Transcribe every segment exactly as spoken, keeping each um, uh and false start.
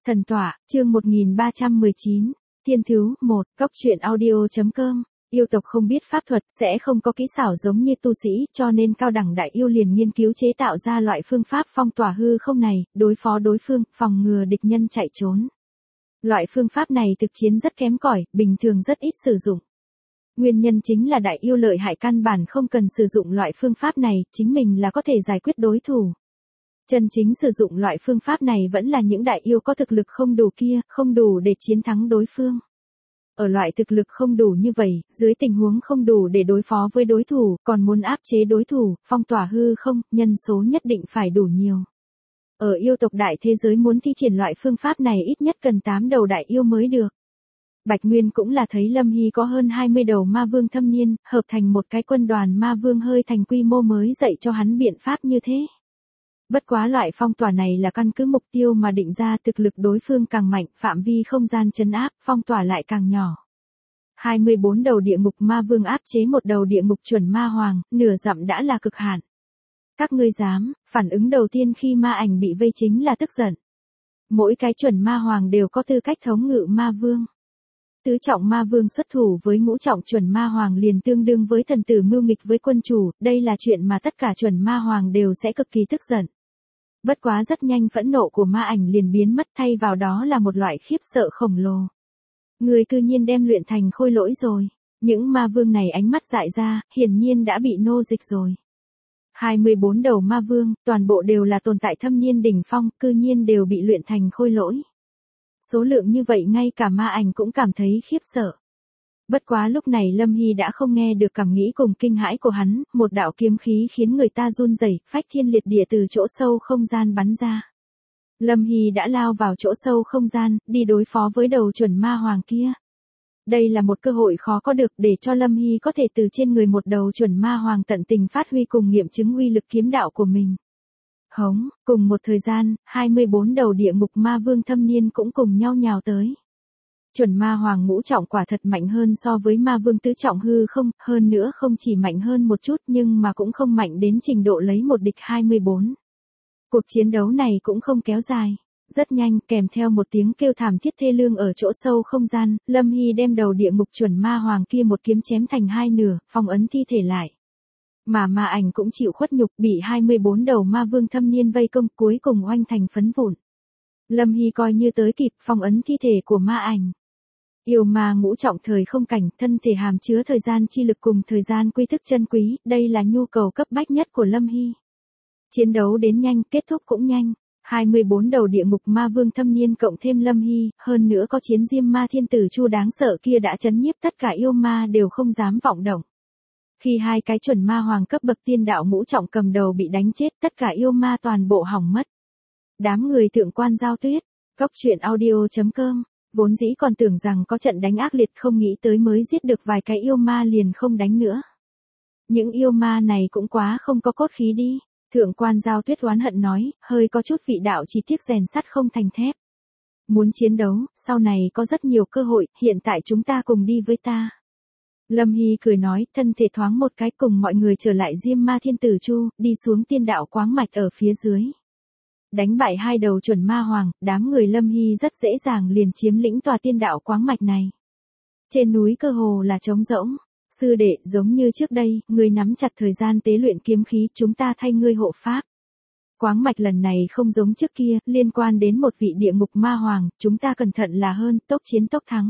Thần tọa, chương một nghìn ba trăm mười chín, Thiên Thứ, một, Cốc truyện audio.com. Yêu tộc không biết pháp thuật sẽ không có kỹ xảo giống như tu sĩ, cho nên cao đẳng đại yêu liền nghiên cứu chế tạo ra loại phương pháp phong tỏa hư không này, đối phó đối phương, phòng ngừa địch nhân chạy trốn. Loại phương pháp này thực chiến rất kém cỏi, bình thường rất ít sử dụng. Nguyên nhân chính là đại yêu lợi hại căn bản không cần sử dụng loại phương pháp này, chính mình là có thể giải quyết đối thủ. Chân chính sử dụng loại phương pháp này vẫn là những đại yêu có thực lực không đủ kia, không đủ để chiến thắng đối phương. Ở loại thực lực không đủ như vậy, dưới tình huống không đủ để đối phó với đối thủ, còn muốn áp chế đối thủ, phong tỏa hư không, nhân số nhất định phải đủ nhiều. Ở yêu tộc đại thế giới muốn thi triển loại phương pháp này ít nhất cần tám đầu đại yêu mới được. Bạch Nguyên cũng là thấy Lâm Hy có hơn hai mươi đầu ma vương thâm niên, hợp thành một cái quân đoàn ma vương hơi thành quy mô mới dạy cho hắn biện pháp như thế. Bất quá loại phong tỏa này là căn cứ mục tiêu mà định ra, thực lực đối phương càng mạnh, phạm vi không gian trấn áp, phong tỏa lại càng nhỏ. hai mươi bốn đầu địa ngục ma vương áp chế một đầu địa ngục chuẩn ma hoàng, nửa dặm đã là cực hạn. Các ngươi dám, phản ứng đầu tiên khi ma ảnh bị vây chính là tức giận. Mỗi cái chuẩn ma hoàng đều có tư cách thống ngự ma vương. Tứ trọng ma vương xuất thủ với ngũ trọng chuẩn ma hoàng liền tương đương với thần tử mưu nghịch với quân chủ, đây là chuyện mà tất cả chuẩn ma hoàng đều sẽ cực kỳ tức giận. Bất quá rất nhanh phẫn nộ của ma ảnh liền biến mất, thay vào đó là một loại khiếp sợ khổng lồ. Người cư nhiên đem luyện thành khôi lỗi rồi. Những ma vương này ánh mắt dại ra, hiển nhiên đã bị nô dịch rồi. hai mươi bốn đầu ma vương, toàn bộ đều là tồn tại thâm niên đỉnh phong, cư nhiên đều bị luyện thành khôi lỗi. Số lượng như vậy ngay cả ma ảnh cũng cảm thấy khiếp sợ. Bất quá lúc này Lâm Hy đã không nghe được cảm nghĩ cùng kinh hãi của hắn, một đạo kiếm khí khiến người ta run rẩy, phách thiên liệt địa từ chỗ sâu không gian bắn ra. Lâm Hy đã lao vào chỗ sâu không gian, đi đối phó với đầu chuẩn ma hoàng kia. Đây là một cơ hội khó có được để cho Lâm Hy có thể từ trên người một đầu chuẩn ma hoàng tận tình phát huy cùng nghiệm chứng uy lực kiếm đạo của mình. Hống, cùng một thời gian, hai mươi bốn đầu địa ngục ma vương thâm niên cũng cùng nhau nhào tới. Chuẩn ma hoàng ngũ trọng quả thật mạnh hơn so với ma vương tứ trọng hư không, hơn nữa không chỉ mạnh hơn một chút nhưng mà cũng không mạnh đến trình độ lấy một địch hai mươi bốn. Cuộc chiến đấu này cũng không kéo dài. Rất nhanh, kèm theo một tiếng kêu thảm thiết thê lương ở chỗ sâu không gian, Lâm Hy đem đầu địa ngục chuẩn ma hoàng kia một kiếm chém thành hai nửa, phong ấn thi thể lại. Mà ma ảnh cũng chịu khuất nhục, bị hai mươi bốn đầu ma vương thâm niên vây công, cuối cùng oanh thành phấn vụn. Lâm Hy coi như tới kịp phong ấn thi thể của ma ảnh. Yêu ma ngũ trọng thời không cảnh, thân thể hàm chứa thời gian chi lực cùng thời gian quy thức chân quý, đây là nhu cầu cấp bách nhất của Lâm Hy. Chiến đấu đến nhanh, kết thúc cũng nhanh. hai mươi bốn đầu địa ngục ma vương thâm niên cộng thêm Lâm Hy, hơn nữa có chiến diêm ma thiên tử Chu đáng sợ kia đã chấn nhiếp tất cả yêu ma đều không dám vọng động. Khi hai cái chuẩn ma hoàng cấp bậc tiên đạo ngũ trọng cầm đầu bị đánh chết, tất cả yêu ma toàn bộ hỏng mất. Đám người thượng quan giao tuyết, Cốc truyện audio.com, vốn dĩ còn tưởng rằng có trận đánh ác liệt, không nghĩ tới mới giết được vài cái yêu ma liền không đánh nữa. Những yêu ma này cũng quá không có cốt khí đi. Thượng quan giao tuyết oán hận nói, hơi có chút vị đạo chỉ tiếc rèn sắt không thành thép. Muốn chiến đấu, sau này có rất nhiều cơ hội, hiện tại chúng ta cùng đi với ta. Lâm Hy cười nói, thân thể thoáng một cái cùng mọi người trở lại diêm ma thiên tử Chu, đi xuống tiên đạo quáng mạch ở phía dưới. Đánh bại hai đầu chuẩn ma hoàng, đám người Lâm Hy rất dễ dàng liền chiếm lĩnh tòa tiên đạo quáng mạch này. Trên núi cơ hồ là trống rỗng. Sư đệ, giống như trước đây, ngươi nắm chặt thời gian tế luyện kiếm khí, chúng ta thay ngươi hộ pháp. Quáng mạch lần này không giống trước kia, liên quan đến một vị địa ngục ma hoàng, chúng ta cẩn thận là hơn, tốc chiến tốc thắng.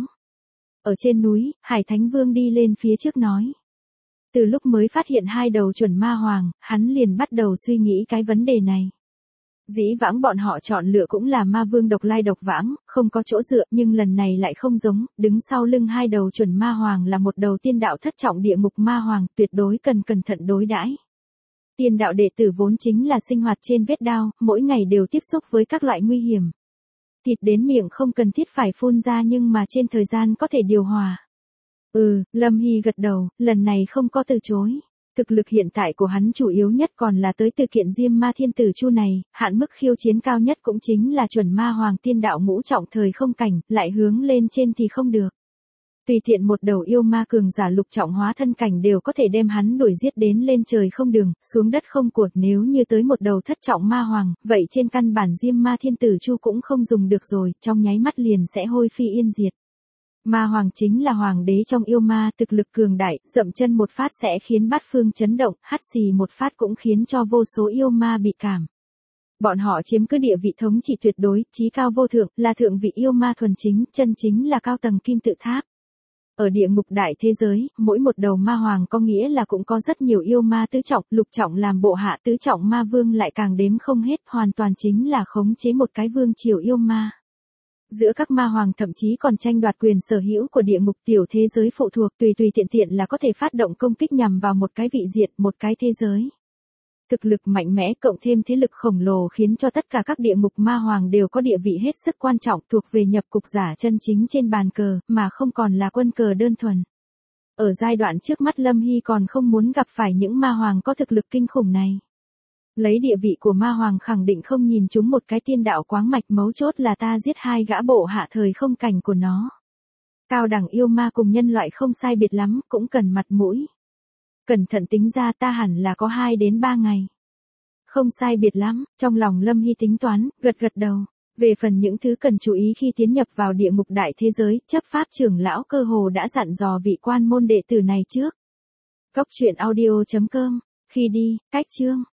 Ở trên núi, Hải Thánh Vương đi lên phía trước nói. Từ lúc mới phát hiện hai đầu chuẩn ma hoàng, hắn liền bắt đầu suy nghĩ cái vấn đề này. Dĩ vãng bọn họ chọn lựa cũng là ma vương độc lai độc vãng, không có chỗ dựa, nhưng lần này lại không giống, đứng sau lưng hai đầu chuẩn ma hoàng là một đầu tiên đạo thất trọng địa ngục ma hoàng, tuyệt đối cần cẩn thận đối đãi. Tiên đạo đệ tử vốn chính là sinh hoạt trên vết đao, mỗi ngày đều tiếp xúc với các loại nguy hiểm. Thịt đến miệng không cần thiết phải phun ra nhưng mà trên thời gian có thể điều hòa. Ừ, Lâm Hy gật đầu, lần này không có từ chối. Thực lực hiện tại của hắn chủ yếu nhất còn là tới từ kiện diêm ma thiên tử Chu này, hạn mức khiêu chiến cao nhất cũng chính là chuẩn ma hoàng tiên đạo ngũ trọng thời không cảnh, lại hướng lên trên thì không được. Tùy tiện một đầu yêu ma cường giả lục trọng hóa thân cảnh đều có thể đem hắn đuổi giết đến lên trời không đường, xuống đất không cuộc. Nếu như tới một đầu thất trọng ma hoàng, vậy trên căn bản Diêm Ma Thiên Tử Chu cũng không dùng được rồi, trong nháy mắt liền sẽ hôi phi yên diệt. Ma hoàng chính là hoàng đế trong yêu ma, thực lực cường đại, dậm chân một phát sẽ khiến bát phương chấn động, hắt xì một phát cũng khiến cho vô số yêu ma bị cảm. Bọn họ chiếm cứ địa vị thống trị tuyệt đối, chí cao vô thượng, là thượng vị yêu ma thuần chính, chân chính là cao tầng kim tự tháp. Ở địa ngục đại thế giới, mỗi một đầu ma hoàng có nghĩa là cũng có rất nhiều yêu ma tứ trọng, lục trọng làm bộ hạ, tứ trọng ma vương lại càng đếm không hết, hoàn toàn chính là khống chế một cái vương triều yêu ma. Giữa các ma hoàng thậm chí còn tranh đoạt quyền sở hữu của địa ngục, tiểu thế giới phụ thuộc tùy tùy tiện tiện là có thể phát động công kích nhằm vào một cái vị diệt, một cái thế giới. Thực lực mạnh mẽ cộng thêm thế lực khổng lồ khiến cho tất cả các địa ngục ma hoàng đều có địa vị hết sức quan trọng, thuộc về nhập cục giả chân chính trên bàn cờ, mà không còn là quân cờ đơn thuần. Ở giai đoạn trước mắt Lâm Hy còn không muốn gặp phải những ma hoàng có thực lực kinh khủng này. Lấy địa vị của ma hoàng khẳng định không nhìn chúng một cái tiên đạo quáng mạch, mấu chốt là ta giết hai gã bộ hạ thời không cảnh của nó. Cao đẳng yêu ma cùng nhân loại không sai biệt lắm, cũng cần mặt mũi. Cẩn thận tính ra ta hẳn là có hai đến ba ngày. Không sai biệt lắm, trong lòng Lâm Hy tính toán, gật gật đầu. Về phần những thứ cần chú ý khi tiến nhập vào địa ngục đại thế giới, chấp pháp trưởng lão cơ hồ đã dặn dò vị quan môn đệ tử này trước. Cốc truyện audio chấm com, khi đi, cách chương.